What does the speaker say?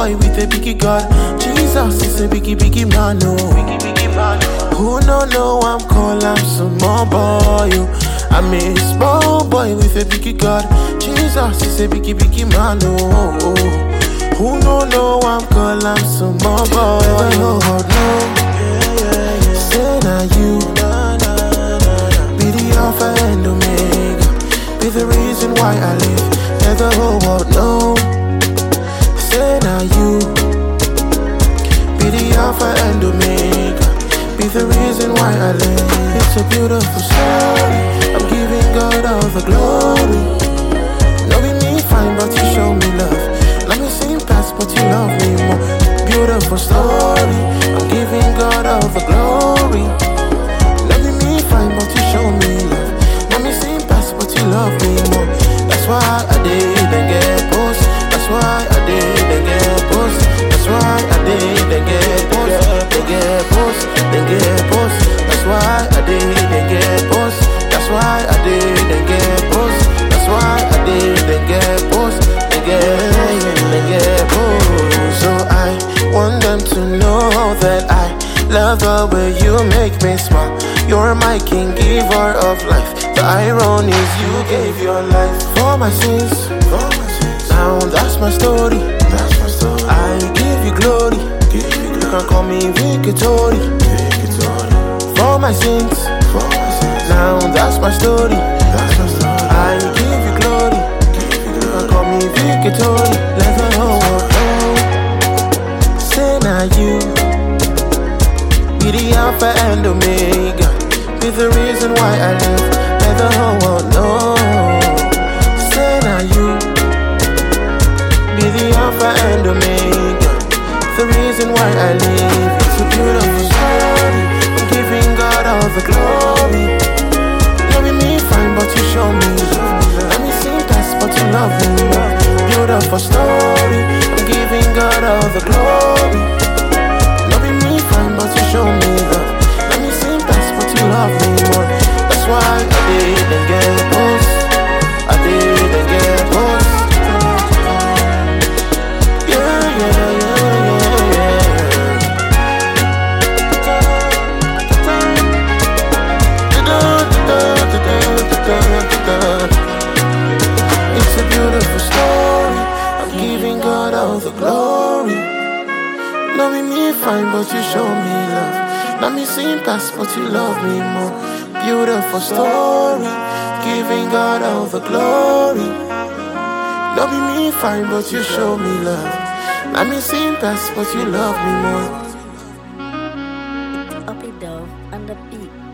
boy with a biggie God. Jesus is a biggie man, no. Who no, I'm call, I'm some more boy, yo. I'm a small boy with a biggie God. Jesus is a biggie man, no. Who no, I'm call, I'm some more boy, yo. No, say now you be the Alpha and Omega, be the reason why I live. Let the whole world know. Say now you be the Alpha and Omega, be the reason why I live. It's a beautiful story. I'm giving God all the glory. No be me fine, but you show me love. Let me sing past, but you love me more. Beautiful story. I'm giving God all the glory. No be me fine, but you show me love. Let me sing past, but you love me more. That's why I did and get post. That's why I did and get post. That's why I did and get post. They get post, they get post. That's why I did and get post. That's why I did and get post. That's why I did and get post. They get post. So I want them to know that I love the way you make me smile. You're my king, giver of life. The irony is you gave your life for my sins. Now that's my story. I give you glory. You can call me Victory. For my sins. Now that's my story. I give you glory. You can call me Victory. Let the whole world know. Say now you be the Alpha and Omega, be the reason why I live. Let the whole world know. Say now you be the Alpha and Omega, the reason why I live. It's a beautiful story. I'm giving God all the glory. You be me fine, but you show me love. Let me sing past, but you love me more. Beautiful story. I'm giving God all the glory. You be me fine, but you show me love. Let me sing past, but you love me more. That's why I did and get post. I did and get post. It's a beautiful story. I'm giving God all the glory. Not be me fine, but you show me love. Not me sing past, but you love me more. Beautiful story. Giving God all the glory. Not be me fine, but you show me love. Not me sing past, but you love me more. Up it down on the beat.